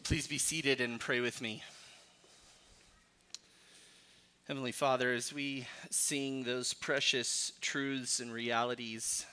Please be seated and pray with me. Heavenly Father, as we sing those precious truths and realities,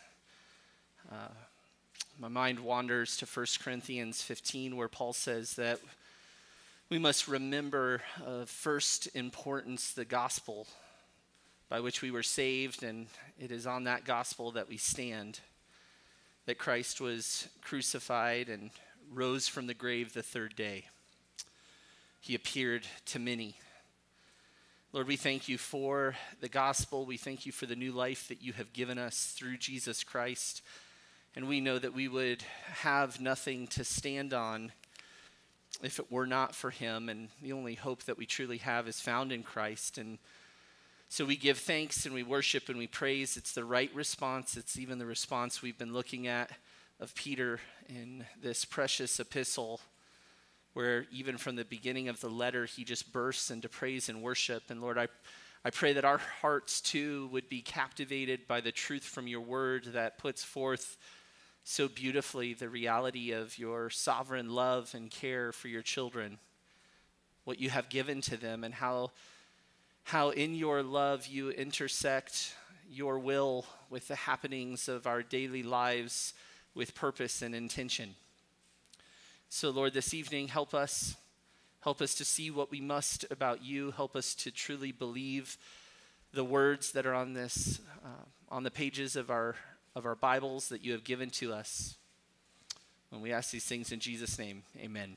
my mind wanders to 1 Corinthians 15, where Paul says that we must remember of first importance the gospel by which we were saved, and it is on that gospel that we stand, that Christ was crucified and rose from the grave the third day. He appeared to many. Lord, we thank you for the gospel. We thank you for the new life that you have given us through Jesus Christ. And we know that we would have nothing to stand on if it were not for him. And the only hope that we truly have is found in Christ. And so we give thanks and we worship and we praise. It's the right response. It's even the response we've been looking at of Peter in this precious epistle, where even from the beginning of the letter, he just bursts into praise and worship. And Lord, I pray that our hearts too would be captivated by the truth from your word that puts forth so beautifully the reality of your sovereign love and care for your children, what you have given to them, and how in your love you intersect your will with the happenings of our daily lives with purpose and intention. So Lord, this evening, help us to see what we must about you. Help us to truly believe the words that are on this, on the pages of our Bibles that you have given to us. And we ask these things in Jesus' name, amen.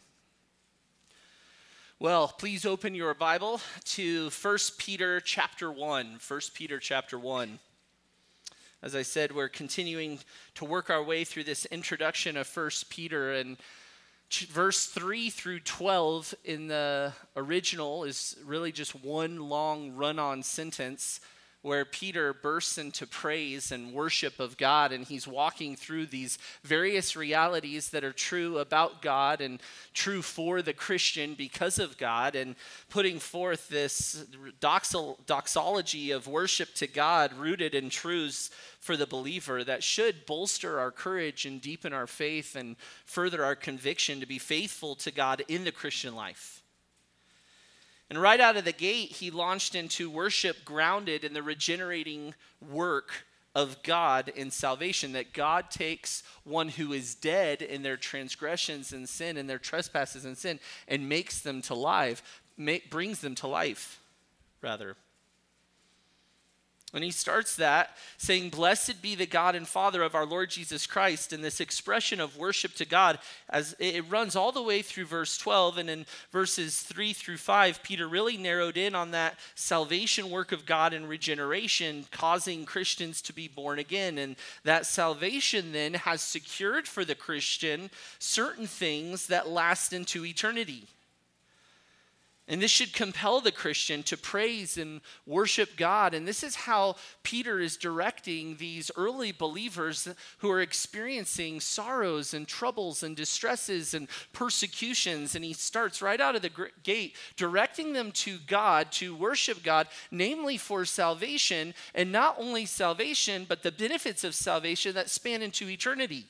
Well, please open your Bible to 1 Peter chapter 1. 1 Peter chapter 1. As I said, we're continuing to work our way through this introduction of 1 Peter, and verse 3 through 12 in the original is really just one long run-on sentence where Peter bursts into praise and worship of God, and he's walking through these various realities that are true about God and true for the Christian because of God, and putting forth this doxology of worship to God rooted in truths for the believer that should bolster our courage and deepen our faith and further our conviction to be faithful to God in the Christian life. And right out of the gate, he launched into worship grounded in the regenerating work of God in salvation, that God takes one who is dead in their transgressions and sin and their trespasses and sin and makes them to life, brings them to life, rather. And he starts that saying, "Blessed be the God and Father of our Lord Jesus Christ." And this expression of worship to God, as it runs all the way through verse 12, and in verses 3 through 5, Peter really narrowed in on that salvation work of God and regeneration, causing Christians to be born again. And that salvation then has secured for the Christian certain things that last into eternity. And this should compel the Christian to praise and worship God. And this is how Peter is directing these early believers who are experiencing sorrows and troubles and distresses and persecutions. And he starts right out of the gate directing them to God, to worship God, namely for salvation. And not only salvation, but the benefits of salvation that span into eternity.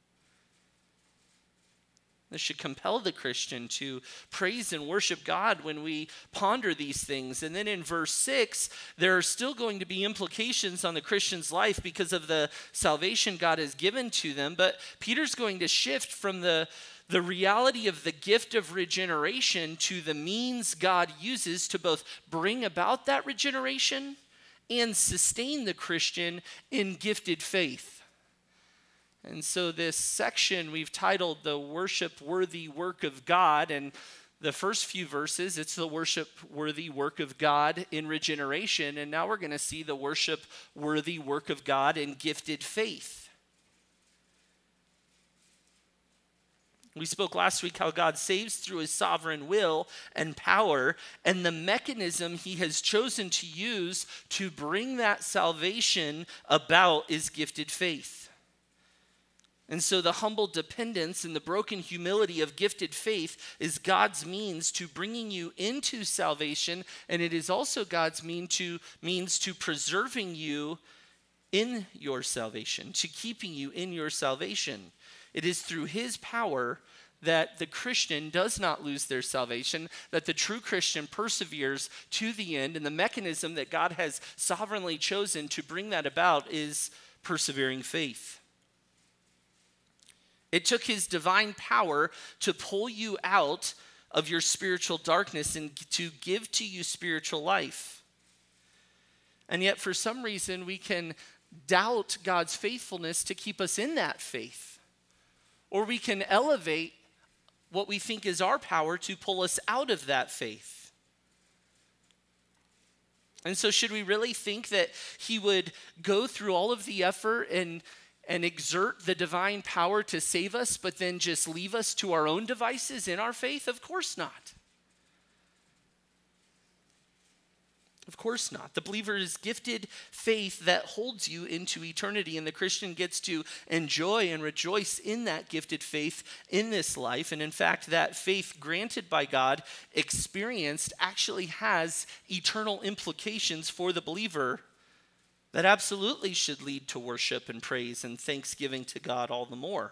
This should compel the Christian to praise and worship God when we ponder these things. And then in verse 6, there are still going to be implications on the Christian's life because of the salvation God has given to them. But Peter's going to shift from the reality of the gift of regeneration to the means God uses to both bring about that regeneration and sustain the Christian in gifted faith. And so this section we've titled the worship-worthy work of God. And the first few verses, it's the worship-worthy work of God in regeneration. And now we're going to see the worship-worthy work of God in gifted faith. We spoke last week how God saves through his sovereign will and power, and the mechanism he has chosen to use to bring that salvation about is gifted faith. And so the humble dependence and the broken humility of gifted faith is God's means to bringing you into salvation, and it is also God's means to preserving you in your salvation, to keeping you in your salvation. It is through his power that the Christian does not lose their salvation, that the true Christian perseveres to the end, and the mechanism that God has sovereignly chosen to bring that about is persevering faith. It took his divine power to pull you out of your spiritual darkness and to give to you spiritual life. And yet, for some reason, we can doubt God's faithfulness to keep us in that faith. Or we can elevate what we think is our power to pull us out of that faith. And so should we really think that he would go through all of the effort and exert the divine power to save us, but then just leave us to our own devices in our faith? Of course not. Of course not. The believer is gifted faith that holds you into eternity, and the Christian gets to enjoy and rejoice in that gifted faith in this life. And in fact, that faith granted by God, experienced, actually has eternal implications for the believer that absolutely should lead to worship and praise and thanksgiving to God all the more.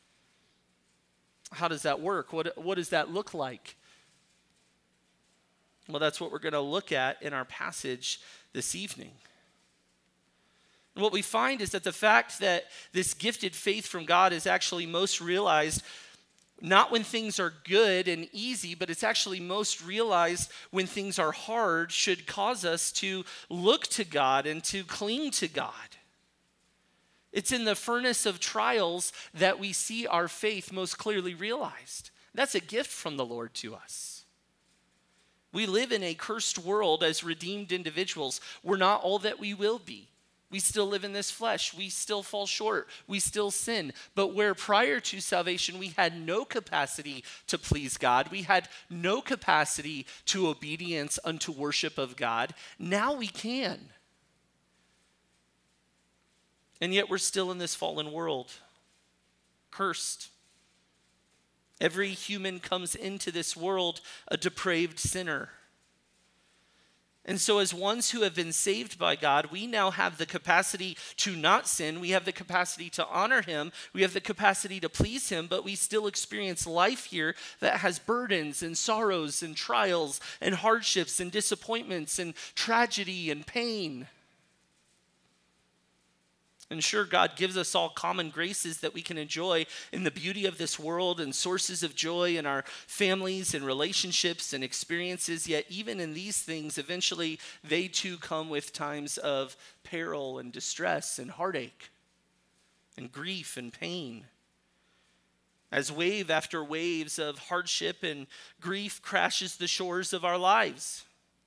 How does that work? What does that look like? Well, that's what we're going to look at in our passage this evening. And what we find is that the fact that this gifted faith from God is actually most realized not when things are good and easy, but it's actually most realized when things are hard, should cause us to look to God and to cling to God. It's in the furnace of trials that we see our faith most clearly realized. That's a gift from the Lord to us. We live in a cursed world as redeemed individuals. We're not all that we will be. We still live in this flesh. We still fall short. We still sin. But where prior to salvation we had no capacity to please God, we had no capacity to obedience unto worship of God, now we can. And yet we're still in this fallen world, cursed. Every human comes into this world a depraved sinner. And so as ones who have been saved by God, we now have the capacity to not sin. We have the capacity to honor him. We have the capacity to please him, but we still experience life here that has burdens and sorrows and trials and hardships and disappointments and tragedy and pain. And sure, God gives us all common graces that we can enjoy in the beauty of this world and sources of joy in our families and relationships and experiences. Yet even in these things, eventually they too come with times of peril and distress and heartache and grief and pain. As wave after waves of hardship and grief crashes the shores of our lives.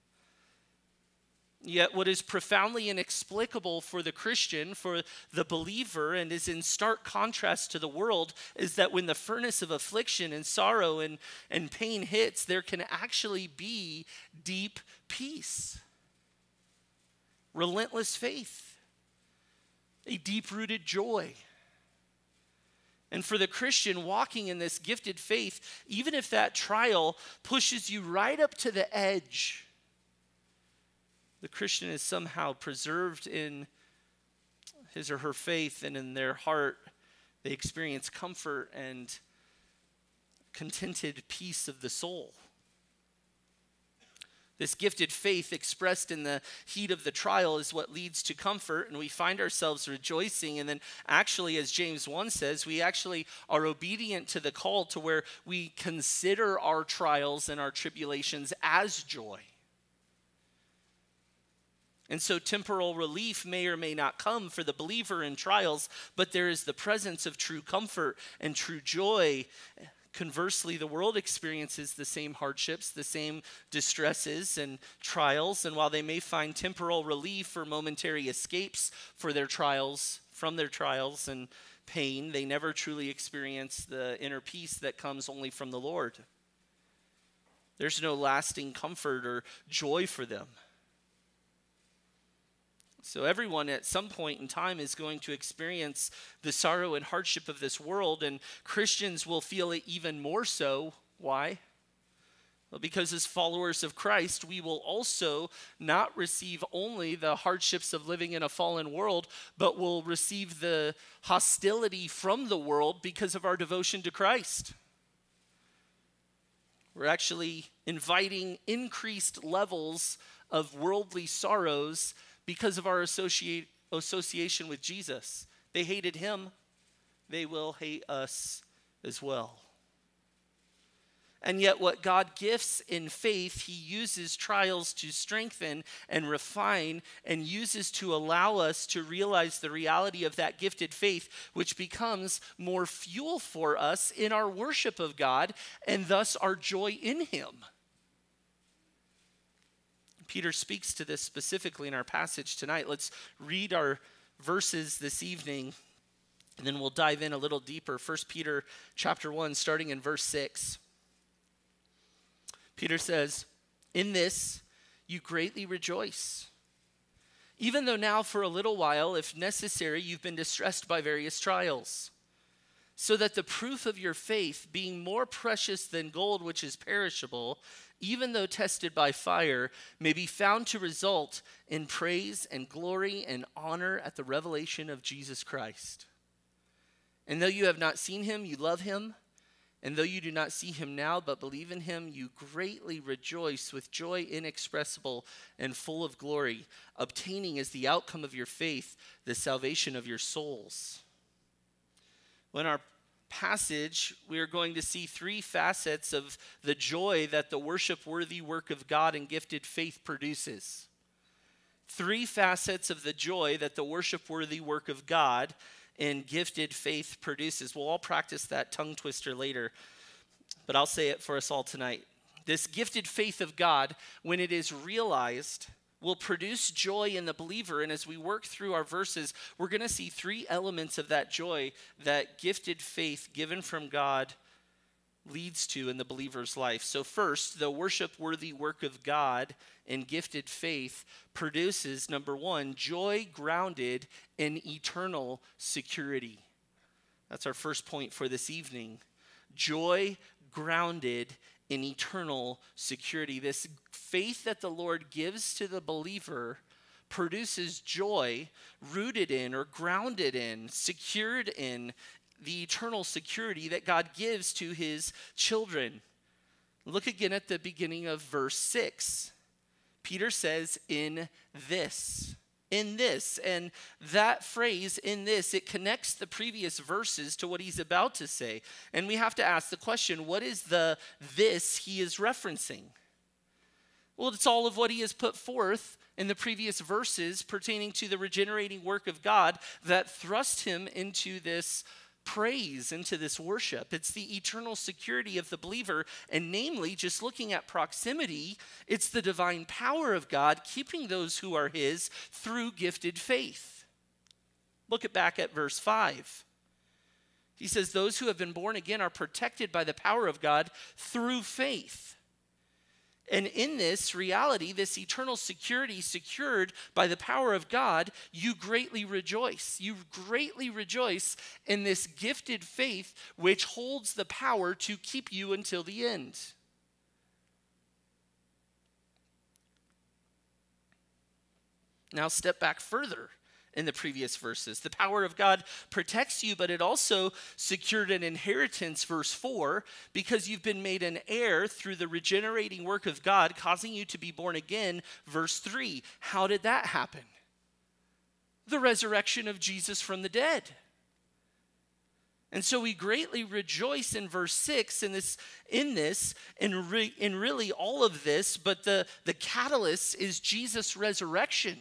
Yet what is profoundly inexplicable for the Christian, for the believer, and is in stark contrast to the world, is that when the furnace of affliction and sorrow and pain hits, there can actually be deep peace, relentless faith, a deep-rooted joy. And for the Christian walking in this gifted faith, even if that trial pushes you right up to the edge, the Christian is somehow preserved in his or her faith, and in their heart they experience comfort and contented peace of the soul. This gifted faith expressed in the heat of the trial is what leads to comfort, and we find ourselves rejoicing. And then actually, as James 1 says, we actually are obedient to the call to where we consider our trials and our tribulations as joy. And so temporal relief may or may not come for the believer in trials, but there is the presence of true comfort and true joy. Conversely, the world experiences the same hardships, the same distresses and trials, and while they may find temporal relief or momentary escapes for their trials, from their trials and pain, they never truly experience the inner peace that comes only from the Lord. There's no lasting comfort or joy for them. So everyone at some point in time is going to experience the sorrow and hardship of this world, and Christians will feel it even more so. Why? Well, because as followers of Christ, we will also not receive only the hardships of living in a fallen world, but will receive the hostility from the world because of our devotion to Christ. We're actually inviting increased levels of worldly sorrows because of our association with Jesus. They hated him. They will hate us as well. And yet what God gifts in faith, he uses trials to strengthen and refine and uses to allow us to realize the reality of that gifted faith, which becomes more fuel for us in our worship of God and thus our joy in him. Peter speaks to this specifically in our passage tonight. Let's read our verses this evening, and then we'll dive in a little deeper. 1 Peter chapter 1, starting in verse 6. Peter says, "In this you greatly rejoice, even though now for a little while, if necessary, you've been distressed by various trials, so that the proof of your faith, being more precious than gold which is perishable, even though tested by fire, may be found to result in praise and glory and honor at the revelation of Jesus Christ. And though you have not seen him, you love him. And though you do not see him now, but believe in him, you greatly rejoice with joy inexpressible and full of glory, obtaining as the outcome of your faith the salvation of your souls." Well, in our passage, we are going to see three facets of the joy that the worship-worthy work of God and gifted faith produces. Three facets of the joy that the worship-worthy work of God and gifted faith produces. We'll all practice that tongue twister later, but I'll say it for us all tonight. This gifted faith of God, when it is realized, will produce joy in the believer. And as we work through our verses, we're going to see three elements of that joy that gifted faith given from God leads to in the believer's life. So first, the worship-worthy work of God and gifted faith produces, number one, joy grounded in eternal security. That's our first point for this evening. Joy grounded in eternal security. This faith that the Lord gives to the believer produces joy rooted in or grounded in, secured in the eternal security that God gives to his children. Look again at the beginning of verse 6. Peter says, in this. And that phrase, in this, it connects the previous verses to what he's about to say. And we have to ask the question, what is the this he is referencing? Well, it's all of what he has put forth in the previous verses pertaining to the regenerating work of God that thrust him into this praise, into this worship. It's the eternal security of the believer, and namely, just looking at proximity, it's the divine power of God keeping those who are his through gifted faith. Look back at verse 5. He says, those who have been born again are protected by the power of God through faith. And in this reality, this eternal security secured by the power of God, you greatly rejoice. You greatly rejoice in this gifted faith which holds the power to keep you until the end. Now step back further. In the previous verses, the power of God protects you, but it also secured an inheritance, verse 4, because you've been made an heir through the regenerating work of God, causing you to be born again, verse 3. How did that happen? The resurrection of Jesus from the dead. And so we greatly rejoice in verse 6 in really all of this, but the catalyst is Jesus' resurrection.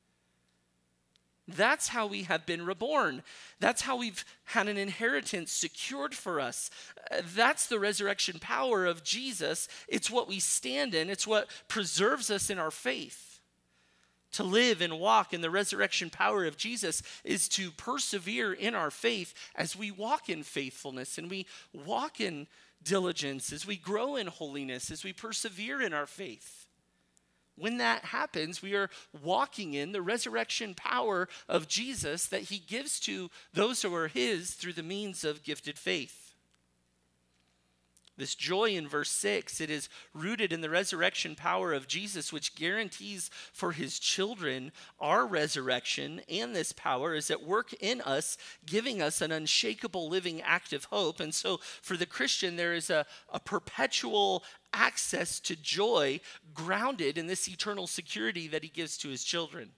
That's how we have been reborn. That's how we've had an inheritance secured for us. That's the resurrection power of Jesus. It's what we stand in. It's what preserves us in our faith. To live and walk in the resurrection power of Jesus is to persevere in our faith as we walk in faithfulness and we walk in diligence, as we grow in holiness, as we persevere in our faith. When that happens, we are walking in the resurrection power of Jesus that he gives to those who are his through the means of gifted faith. This joy in verse 6, it is rooted in the resurrection power of Jesus, which guarantees for his children our resurrection, and this power is at work in us, giving us an unshakable living active hope. And so for the Christian, there is a perpetual access to joy grounded in this eternal security that he gives to his children.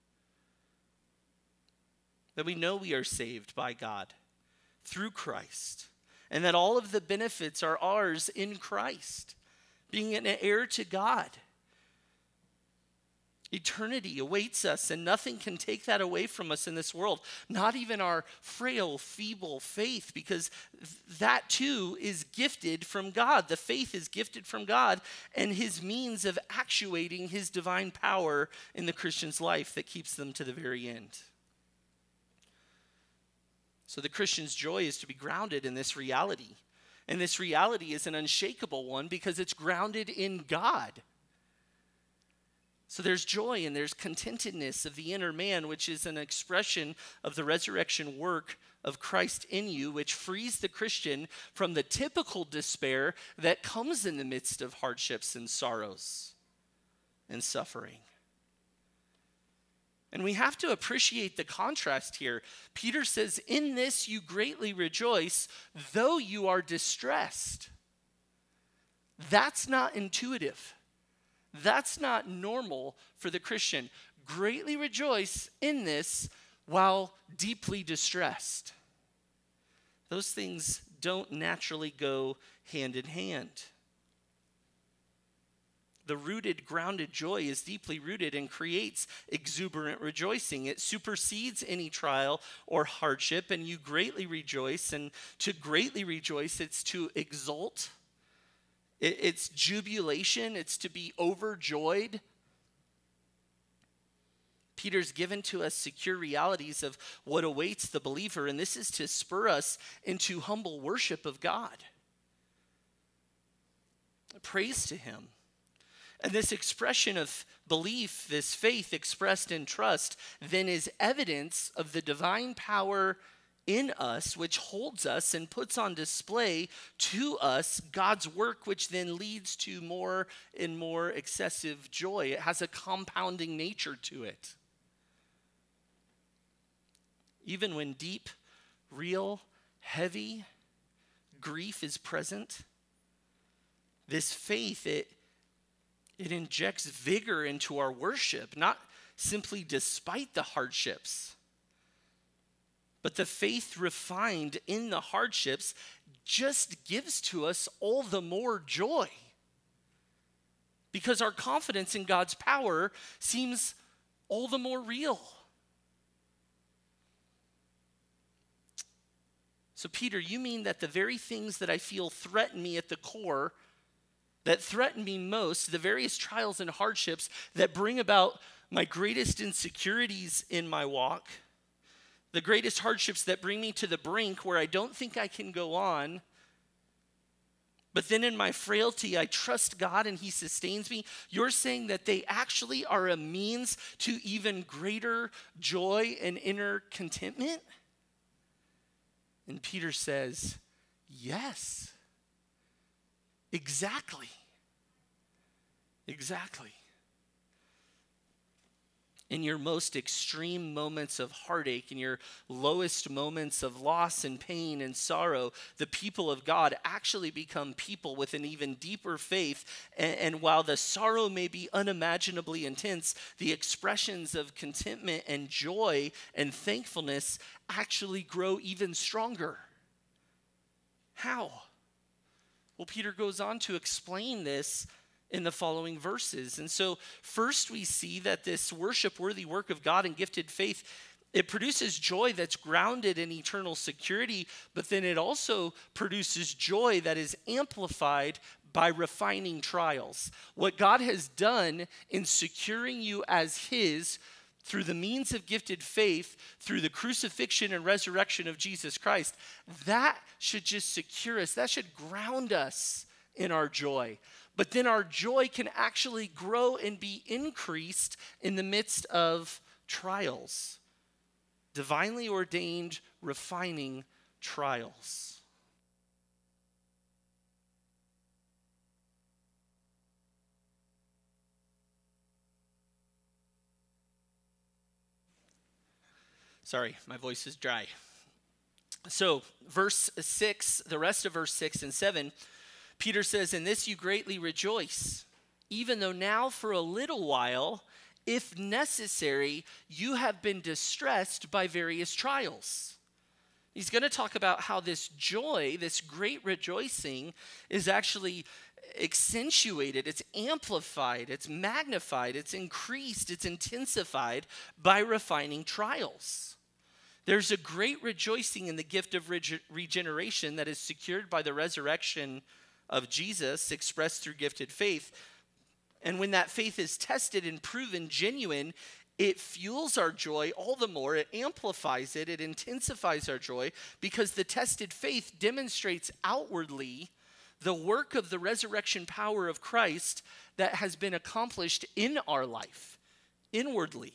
That we know we are saved by God through Christ, and that all of the benefits are ours in Christ, being an heir to God. Eternity awaits us, and nothing can take that away from us in this world, not even our frail, feeble faith, because that too is gifted from God. The faith is gifted from God and his means of actuating his divine power in the Christian's life that keeps them to the very end. So the Christian's joy is to be grounded in this reality. And this reality is an unshakable one because it's grounded in God. So there's joy and there's contentedness of the inner man, which is an expression of the resurrection work of Christ in you, which frees the Christian from the typical despair that comes in the midst of hardships and sorrows and suffering. And we have to appreciate the contrast here. Peter says, in this you greatly rejoice, though you are distressed. That's not intuitive. That's not normal for the Christian. Greatly rejoice in this while deeply distressed. Those things don't naturally go hand in hand. The rooted, grounded joy is deeply rooted and creates exuberant rejoicing. It supersedes any trial or hardship, and you greatly rejoice. And to greatly rejoice, it's to exult. It's jubilation. It's to be overjoyed. Peter's given to us secure realities of what awaits the believer, and this is to spur us into humble worship of God. Praise to him. And this expression of belief, this faith expressed in trust, then is evidence of the divine power in us, which holds us and puts on display to us God's work, which then leads to more and more excessive joy. It has a compounding nature to it. Even when deep, real, heavy grief is present, this faith, it injects vigor into our worship, not simply despite the hardships, but the faith refined in the hardships just gives to us all the more joy because our confidence in God's power seems all the more real. So, Peter, you mean that the very things that I feel threaten me at the core, that threaten me most, the various trials and hardships that bring about my greatest insecurities in my walk, the greatest hardships that bring me to the brink where I don't think I can go on, but then in my frailty, I trust God and he sustains me. You're saying that they actually are a means to even greater joy and inner contentment? And Peter says, yes. Exactly. In your most extreme moments of heartache, in your lowest moments of loss and pain and sorrow, the people of God actually become people with an even deeper faith. And while the sorrow may be unimaginably intense, the expressions of contentment and joy and thankfulness actually grow even stronger. How? Well, Peter goes on to explain this in the following verses. And so first we see that this worship-worthy work of God and gifted faith, it produces joy that's grounded in eternal security, but then it also produces joy that is amplified by refining trials. What God has done in securing you as his through the means of gifted faith, through the crucifixion and resurrection of Jesus Christ, that should just secure us. That should ground us in our joy. But then our joy can actually grow and be increased in the midst of trials. Divinely ordained, refining trials. Sorry, my voice is dry. So, verse 6, the rest of verse 6 and 7, Peter says, "In this you greatly rejoice, even though now for a little while, if necessary, you have been distressed by various trials." He's going to talk about how this joy, this great rejoicing, is actually accentuated, it's amplified, it's magnified, it's increased, it's intensified by refining trials. There's a great rejoicing in the gift of regeneration that is secured by the resurrection of Jesus, expressed through gifted faith. And when that faith is tested and proven genuine, it fuels our joy all the more. It amplifies it. It intensifies our joy because the tested faith demonstrates outwardly the work of the resurrection power of Christ that has been accomplished in our life, inwardly.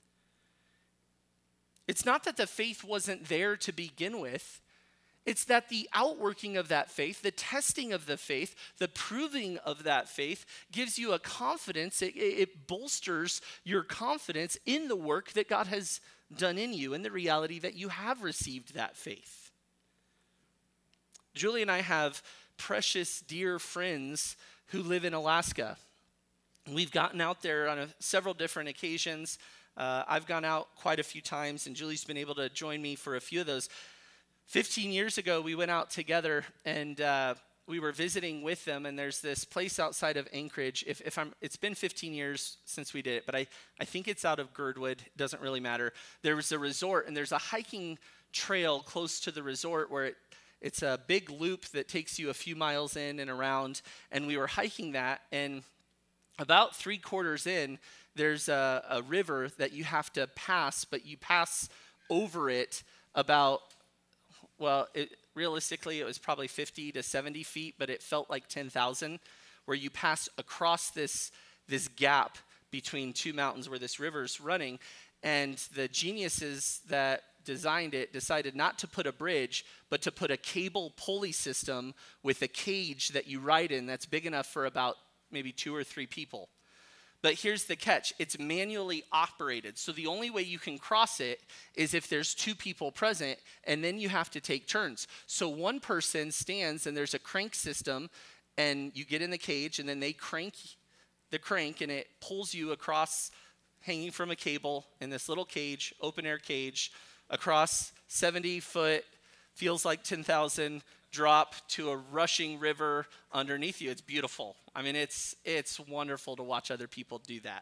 It's not that the faith wasn't there to begin with. It's that the outworking of that faith, the testing of the faith, the proving of that faith gives you a confidence. It bolsters your confidence in the work that God has done in you and the reality that you have received that faith. Julie and I have precious, dear friends who live in Alaska. We've gotten out there on several different occasions. I've gone out quite a few times, and Julie's been able to join me for a few of those. 15 years ago, we went out together, and we were visiting with them, and there's this place outside of Anchorage. It's been 15 years since we did it, but I think it's out of Girdwood. It doesn't really matter. There was a resort, and there's a hiking trail close to the resort where it's a big loop that takes you a few miles in and around, and we were hiking that, and about 3/4 in, there's a river that you have to pass, but you pass over it about, realistically, it was probably 50 to 70 feet, but it felt like 10,000, where you pass across this gap between two mountains where this river's running. And the geniuses that designed it decided not to put a bridge, but to put a cable pulley system with a cage that you ride in that's big enough for about maybe 2 or 3 people. But here's the catch. It's manually operated. So the only way you can cross it is if there's 2 people present, and then you have to take turns. So one person stands, and there's a crank system, and you get in the cage, and then they crank the crank, and it pulls you across, hanging from a cable in this little cage, open air cage, across 70-foot, feels like 10,000, drop to a rushing river underneath you. It's beautiful. I mean, it's wonderful to watch other people do that.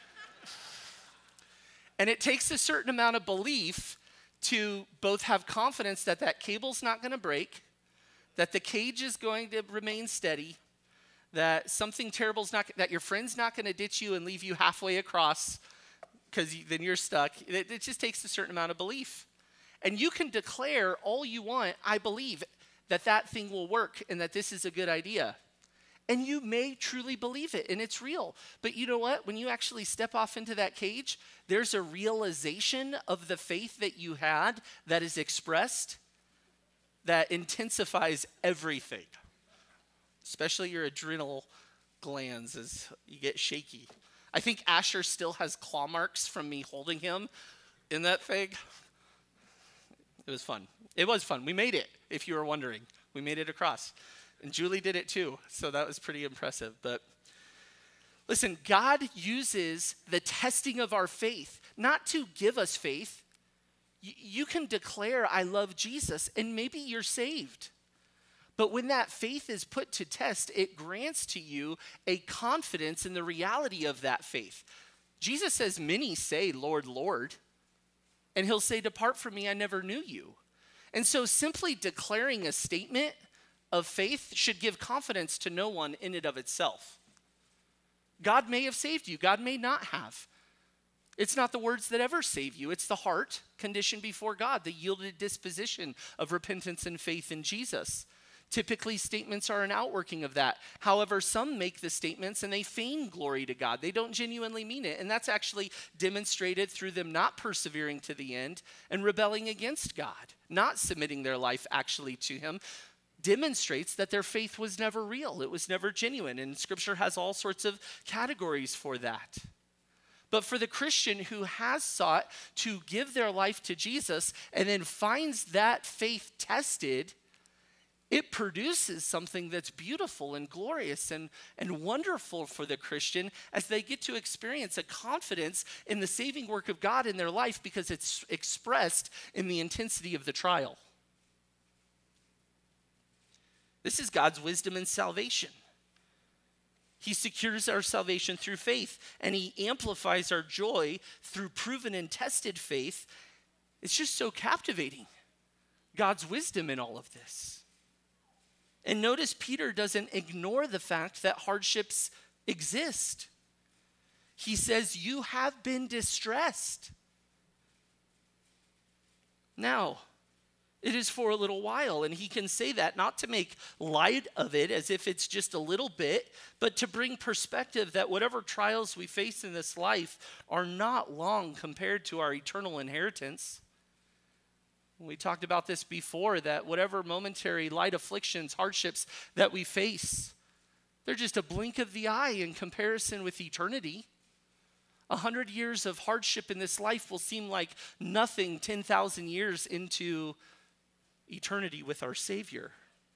And it takes a certain amount of belief to both have confidence that that cable's not going to break, that the cage is going to remain steady, that something terrible's not, that your friend's not going to ditch you and leave you halfway across because then you're stuck. It just takes a certain amount of belief. And you can declare all you want, I believe, that thing will work and that this is a good idea. And you may truly believe it, and it's real. But you know what? When you actually step off into that cage, there's a realization of the faith that you had that is expressed that intensifies everything, especially your adrenal glands as you get shaky. I think Asher still has claw marks from me holding him in that thing. It was fun. It was fun. We made it, if you were wondering. We made it across. And Julie did it too, so that was pretty impressive. But listen, God uses the testing of our faith not to give us faith. You can declare, I love Jesus, and maybe you're saved. But when that faith is put to test, it grants to you a confidence in the reality of that faith. Jesus says, many say, Lord, Lord. And he'll say, depart from me, I never knew you. And so simply declaring a statement of faith should give confidence to no one in and of itself. God may have saved you. God may not have. It's not the words that ever save you. It's the heart condition before God, the yielded disposition of repentance and faith in Jesus. Typically, statements are an outworking of that. However, some make the statements and they feign glory to God. They don't genuinely mean it. And that's actually demonstrated through them not persevering to the end and rebelling against God, not submitting their life actually to him. Demonstrates that their faith was never real. It was never genuine. And Scripture has all sorts of categories for that. But for the Christian who has sought to give their life to Jesus and then finds that faith tested, it produces something that's beautiful and glorious and wonderful for the Christian as they get to experience a confidence in the saving work of God in their life because it's expressed in the intensity of the trial. This is God's wisdom in salvation. He secures our salvation through faith, and he amplifies our joy through proven and tested faith. It's just so captivating, God's wisdom in all of this. And notice Peter doesn't ignore the fact that hardships exist. He says, you have been distressed. Now, it is for a little while, and he can say that not to make light of it as if it's just a little bit, but to bring perspective that whatever trials we face in this life are not long compared to our eternal inheritance. We talked about this before, that whatever momentary light afflictions, hardships that we face, they're just a blink of the eye in comparison with eternity. 100 years of hardship in this life will seem like nothing 10,000 years into eternity with our Savior.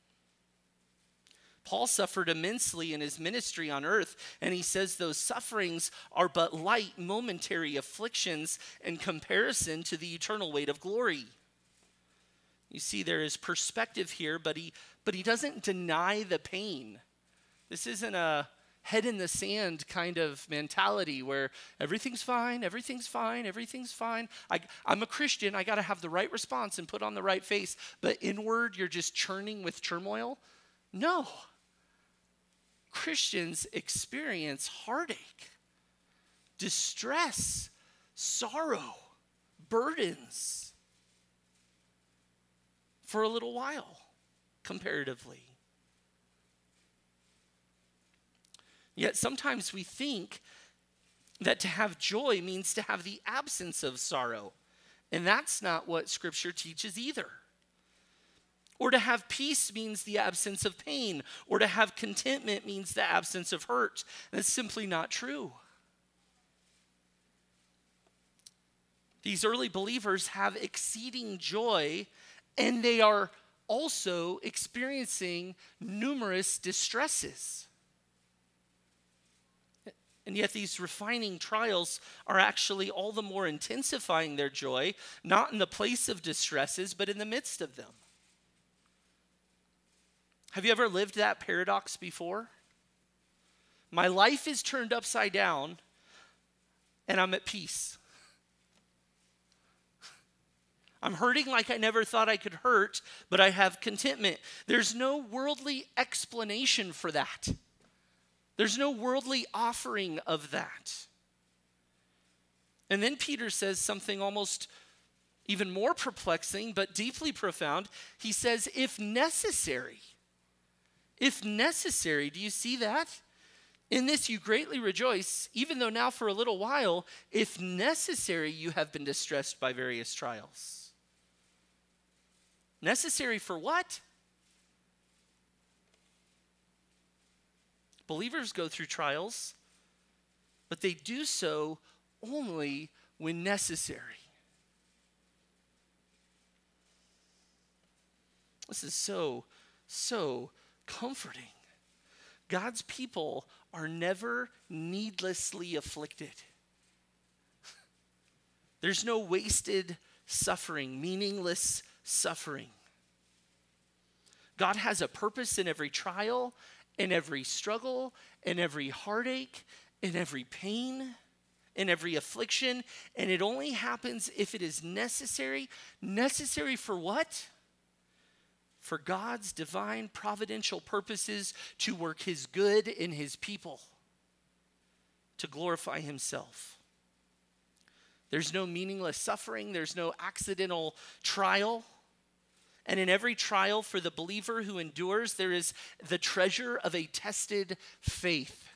Paul suffered immensely in his ministry on earth, and he says those sufferings are but light, momentary afflictions in comparison to the eternal weight of glory. You see, there is perspective here, but he doesn't deny the pain. This isn't a head in the sand kind of mentality where everything's fine, everything's fine, everything's fine. I'm a Christian, I got to have the right response and put on the right face, but inward you're just churning with turmoil. No. Christians experience heartache, distress, sorrow, burdens for a little while, comparatively. Yet sometimes we think that to have joy means to have the absence of sorrow, and that's not what Scripture teaches either. Or to have peace means the absence of pain, or to have contentment means the absence of hurt. That's simply not true. These early believers have exceeding joy, and they are also experiencing numerous distresses. And yet these refining trials are actually all the more intensifying their joy, not in the place of distresses, but in the midst of them. Have you ever lived that paradox before? My life is turned upside down, and I'm at peace. I'm hurting like I never thought I could hurt, but I have contentment. There's no worldly explanation for that. There's no worldly offering of that. And then Peter says something almost even more perplexing, but deeply profound. He says, if necessary, do you see that? In this you greatly rejoice, even though now for a little while, if necessary, you have been distressed by various trials. Necessary for what? Believers go through trials, but they do so only when necessary. This is so comforting. God's people are never needlessly afflicted. There's no wasted suffering, meaningless suffering. God has a purpose in every trial, in every struggle, in every heartache, in every pain, in every affliction, and it only happens if it is necessary. Necessary for what? For God's divine providential purposes to work his good in his people, to glorify himself. There's no meaningless suffering. There's no accidental trial. And in every trial for the believer who endures, there is the treasure of a tested faith.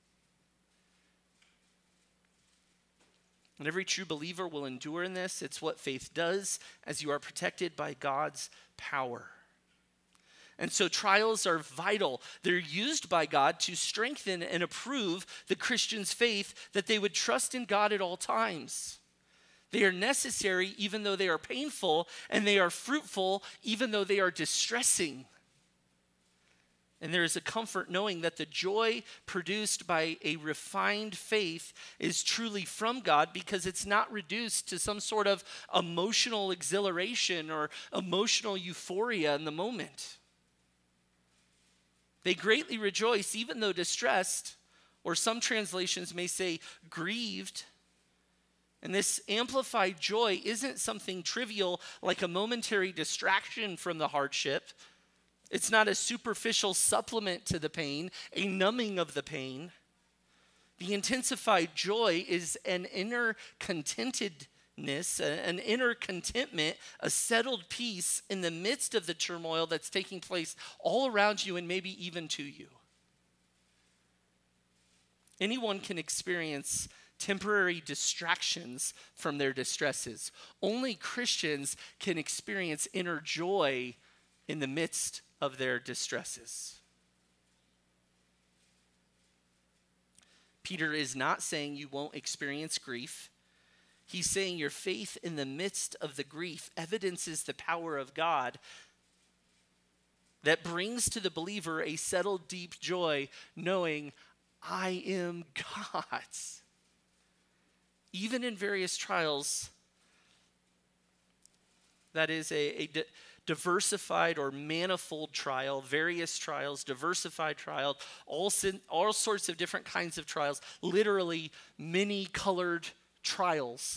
And every true believer will endure in this. It's what faith does as you are protected by God's power. And so trials are vital. They're used by God to strengthen and approve the Christian's faith that they would trust in God at all times. They are necessary even though they are painful, and they are fruitful even though they are distressing. And there is a comfort knowing that the joy produced by a refined faith is truly from God, because it's not reduced to some sort of emotional exhilaration or emotional euphoria in the moment. They greatly rejoice even though distressed, or some translations may say grieved. And this amplified joy isn't something trivial like a momentary distraction from the hardship. It's not a superficial supplement to the pain, a numbing of the pain. The intensified joy is an inner contentedness, an inner contentment, a settled peace in the midst of the turmoil that's taking place all around you and maybe even to you. Anyone can experience temporary distractions from their distresses. Only Christians can experience inner joy in the midst of their distresses. Peter is not saying you won't experience grief. He's saying your faith in the midst of the grief evidences the power of God that brings to the believer a settled, deep joy, knowing I am God's. Even in various trials, that is a diversified or manifold trial, various trials, diversified trial, all sorts of different kinds of trials, literally many colored trials.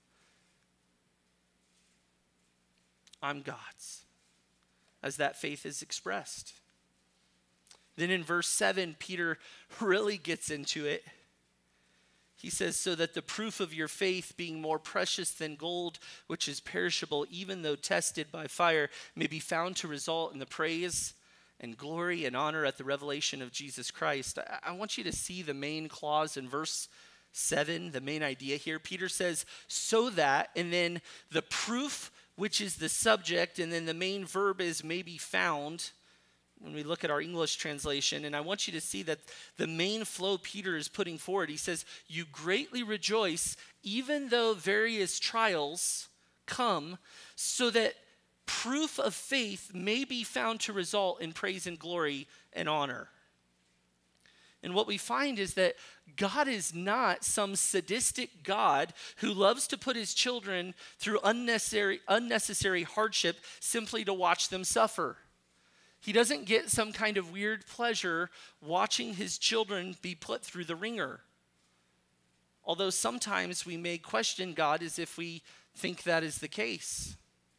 I'm God's, as that faith is expressed. Then in verse 7, Peter really gets into it. He says, so that the proof of your faith, being more precious than gold, which is perishable, even though tested by fire, may be found to result in the praise and glory and honor at the revelation of Jesus Christ. I want you to see the main clause in verse 7, the main idea here. Peter says, so that, and then the proof, which is the subject, and then the main verb is may be found. When we look at our English translation, and I want you to see that the main flow Peter is putting forward, he says, you greatly rejoice even though various trials come, so that proof of faith may be found to result in praise and glory and honor. And what we find is that God is not some sadistic God who loves to put his children through unnecessary hardship simply to watch them suffer. He doesn't get some kind of weird pleasure watching his children be put through the ringer. Although sometimes we may question God as if we think that is the case.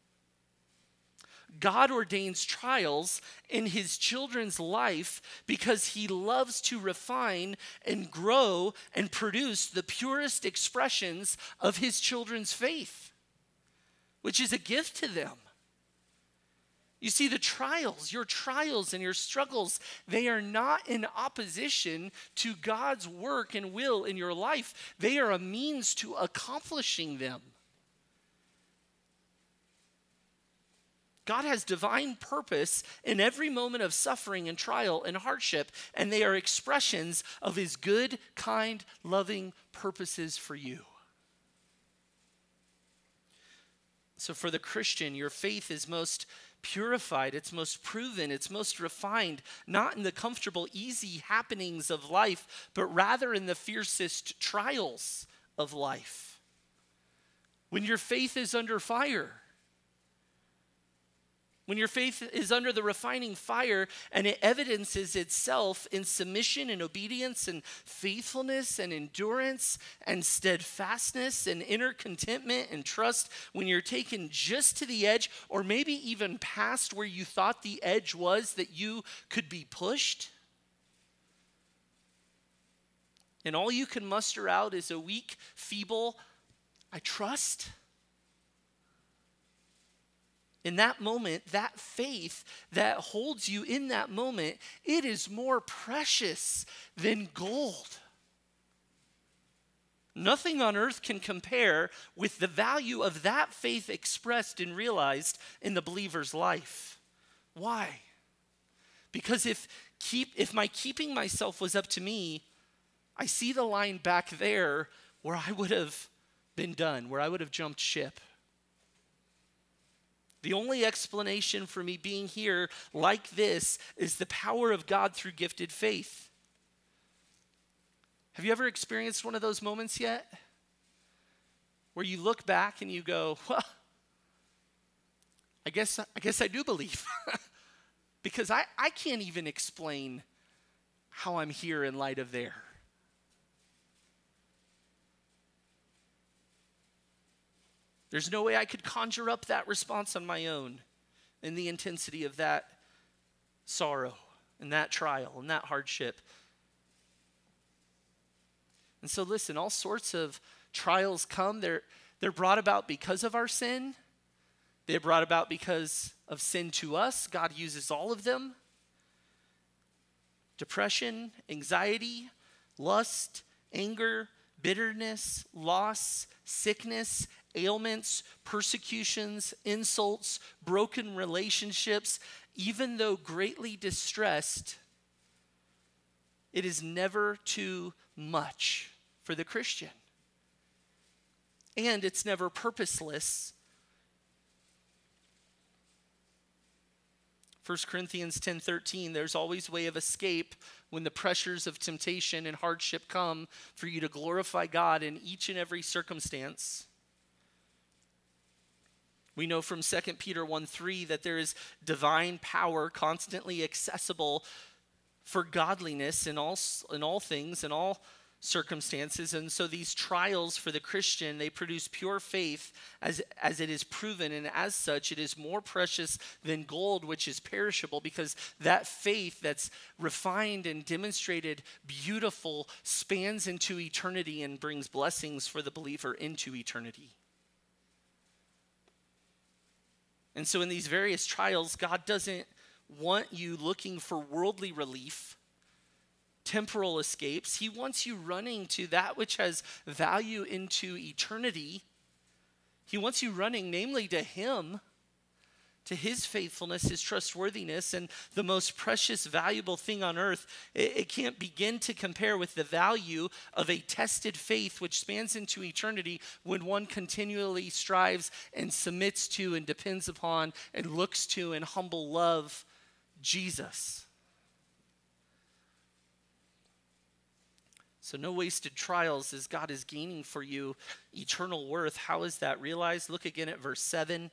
God ordains trials in his children's life because he loves to refine and grow and produce the purest expressions of his children's faith, which is a gift to them. You see, the trials, your trials and your struggles, they are not in opposition to God's work and will in your life. They are a means to accomplishing them. God has divine purpose in every moment of suffering and trial and hardship, and they are expressions of his good, kind, loving purposes for you. So for the Christian, your faith is most purified, it's most proven, it's most refined, not in the comfortable, easy happenings of life, but rather in the fiercest trials of life. When your faith is under fire, when your faith is under the refining fire and it evidences itself in submission and obedience and faithfulness and endurance and steadfastness and inner contentment and trust, when you're taken just to the edge or maybe even past where you thought the edge was that you could be pushed, and all you can muster out is a weak, feeble, I trust. In that moment, that faith that holds you in that moment, it is more precious than gold. Nothing on earth can compare with the value of that faith expressed and realized in the believer's life. Why? Because if my keeping myself was up to me, I see the line back there where I would have been done, where I would have jumped ship. The only explanation for me being here like this is the power of God through gifted faith. Have you ever experienced one of those moments yet? Where you look back and you go, well, I guess I do believe. Because I can't even explain how I'm here in light of there. There's no way I could conjure up that response on my own in the intensity of that sorrow and that trial and that hardship. And so listen, all sorts of trials come. They're brought about because of our sin. They're brought about because of sin to us. God uses all of them. Depression, anxiety, lust, anger, bitterness, loss, sickness, ailments, persecutions, insults, broken relationships. Even though greatly distressed, it is never too much for the Christian. And it's never purposeless. 1 Corinthians 10:13, there's always way of escape when the pressures of temptation and hardship come for you to glorify God in each and every circumstance. We know from 2 Peter 1:3 that there is divine power constantly accessible for godliness in all things, in all circumstances. And so these trials for the Christian, they produce pure faith as it is proven. And as such, it is more precious than gold, which is perishable, because that faith that's refined and demonstrated beautiful spans into eternity and brings blessings for the believer into eternity. And so in these various trials, God doesn't want you looking for worldly relief, temporal escapes. He wants you running to that which has value into eternity. He wants you running, namely, to Him, to His faithfulness, His trustworthiness, and the most precious, valuable thing on earth. It can't begin to compare with the value of a tested faith which spans into eternity when one continually strives and submits to and depends upon and looks to and humble love Jesus. So no wasted trials as God is gaining for you eternal worth. How is that realized? Look again at verse 7.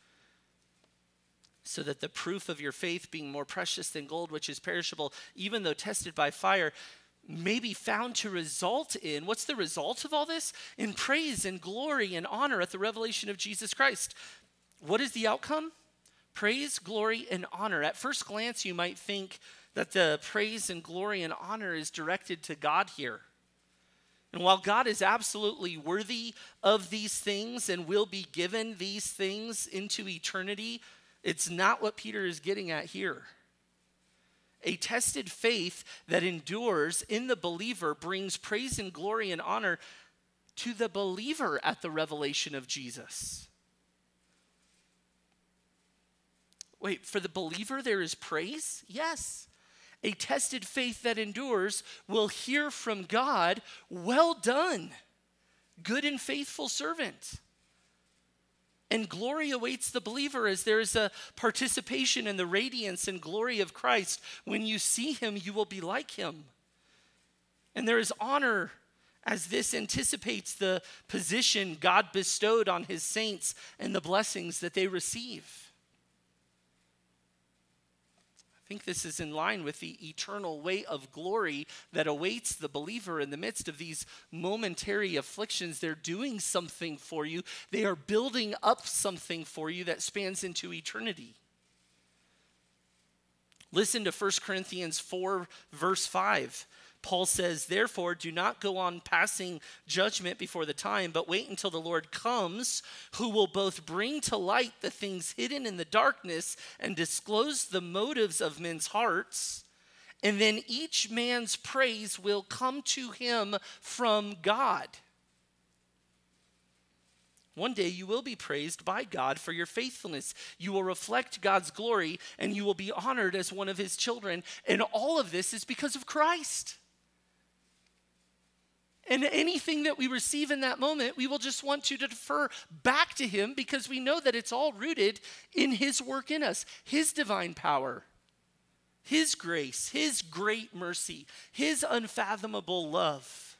So that the proof of your faith, being more precious than gold, which is perishable, even though tested by fire, may be found to result in, what's the result of all this? In praise and glory and honor at the revelation of Jesus Christ. What is the outcome? Praise, glory, and honor. At first glance, you might think that the praise and glory and honor is directed to God here. And while God is absolutely worthy of these things and will be given these things into eternity, it's not what Peter is getting at here. A tested faith that endures in the believer brings praise and glory and honor to the believer at the revelation of Jesus. Wait, for the believer there is praise? Yes. A tested faith that endures will hear from God, "Well done, good and faithful servant." And glory awaits the believer as there is a participation in the radiance and glory of Christ. When you see Him, you will be like Him. And there is honor as this anticipates the position God bestowed on His saints and the blessings that they receive. I think this is in line with the eternal weight of glory that awaits the believer in the midst of these momentary afflictions. They're doing something for you. They are building up something for you that spans into eternity. Listen to 1 Corinthians 4, verse 5. Paul says, "Therefore, do not go on passing judgment before the time, but wait until the Lord comes, who will both bring to light the things hidden in the darkness and disclose the motives of men's hearts. And then each man's praise will come to him from God." One day you will be praised by God for your faithfulness. You will reflect God's glory, and you will be honored as one of his children. And all of this is because of Christ. And anything that we receive in that moment, we will just want to defer back to him because we know that it's all rooted in his work in us, his divine power, his grace, his great mercy, his unfathomable love.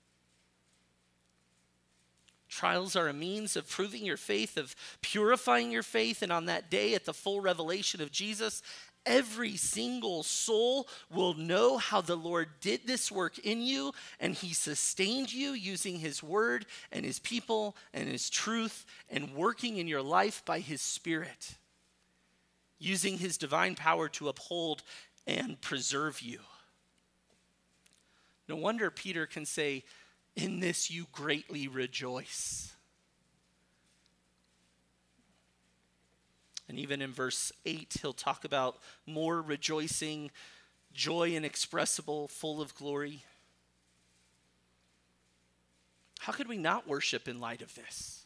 Trials are a means of proving your faith, of purifying your faith, and on that day at the full revelation of Jesus, every single soul will know how the Lord did this work in you, and he sustained you using his word and his people and his truth and working in your life by his Spirit, using his divine power to uphold and preserve you. No wonder Peter can say, "In this you greatly rejoice." And even in verse 8, he'll talk about more rejoicing, joy inexpressible, full of glory. How could we not worship in light of this?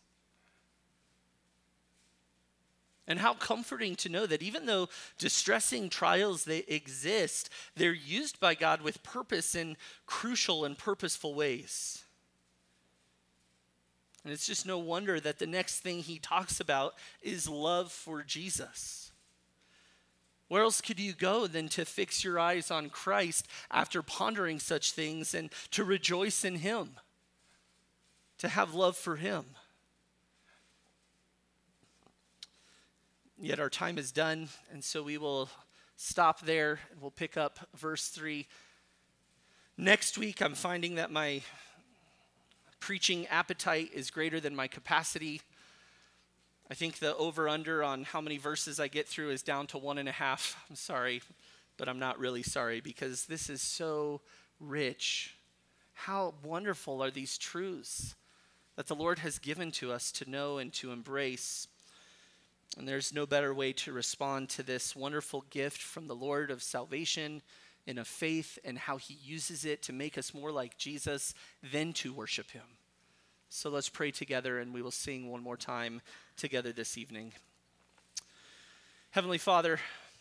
And how comforting to know that even though distressing trials, they exist, they're used by God with purpose in crucial and purposeful ways. And it's just no wonder that the next thing he talks about is love for Jesus. Where else could you go than to fix your eyes on Christ after pondering such things and to rejoice in him, to have love for him? Yet our time is done, and so we will stop there and we'll pick up verse 3. Next week, I'm finding that my preaching appetite is greater than my capacity. I think the over-under on how many verses I get through is down to 1.5. I'm sorry, but I'm not really sorry because this is so rich. How wonderful are these truths that the Lord has given to us to know and to embrace. And there's no better way to respond to this wonderful gift from the Lord of salvation and of faith and how he uses it to make us more like Jesus than to worship him. So let's pray together and we will sing one more time together this evening. Heavenly Father,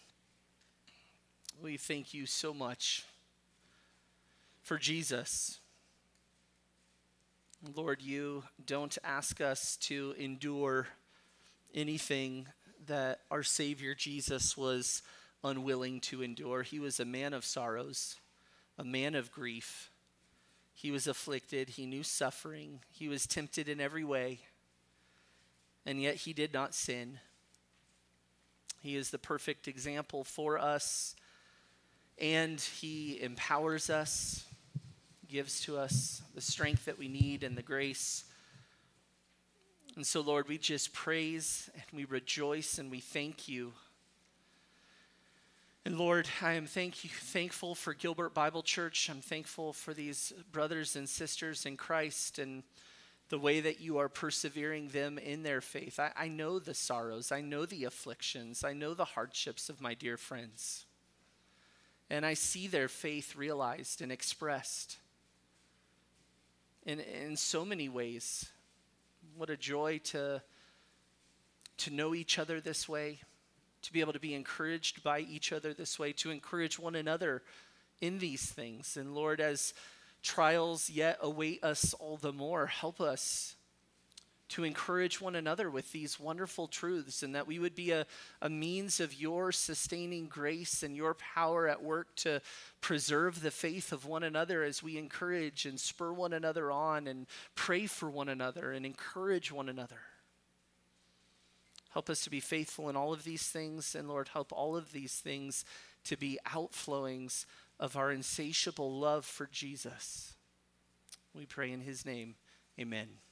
we thank you so much for Jesus. Lord, you don't ask us to endure anything that our Savior Jesus was unwilling to endure. He was a man of sorrows, a man of grief. He was afflicted. He knew suffering. He was tempted in every way, and yet he did not sin. He is the perfect example for us, and he empowers us, gives to us the strength that we need and the grace. And so, Lord, we just praise and we rejoice and we thank you. And Lord, I am thankful for Gilbert Bible Church. I'm thankful for these brothers and sisters in Christ and the way that you are persevering them in their faith. I know the sorrows. I know the afflictions. I know the hardships of my dear friends. And I see their faith realized and expressed in so many ways. What a joy to know each other this way, to be able to be encouraged by each other this way, to encourage one another in these things. And Lord, as trials yet await us all the more, help us to encourage one another with these wonderful truths, and that we would be a means of your sustaining grace and your power at work to preserve the faith of one another as we encourage and spur one another on and pray for one another and encourage one another. Help us to be faithful in all of these things, and Lord, help all of these things to be outflowings of our insatiable love for Jesus. We pray in his name, amen.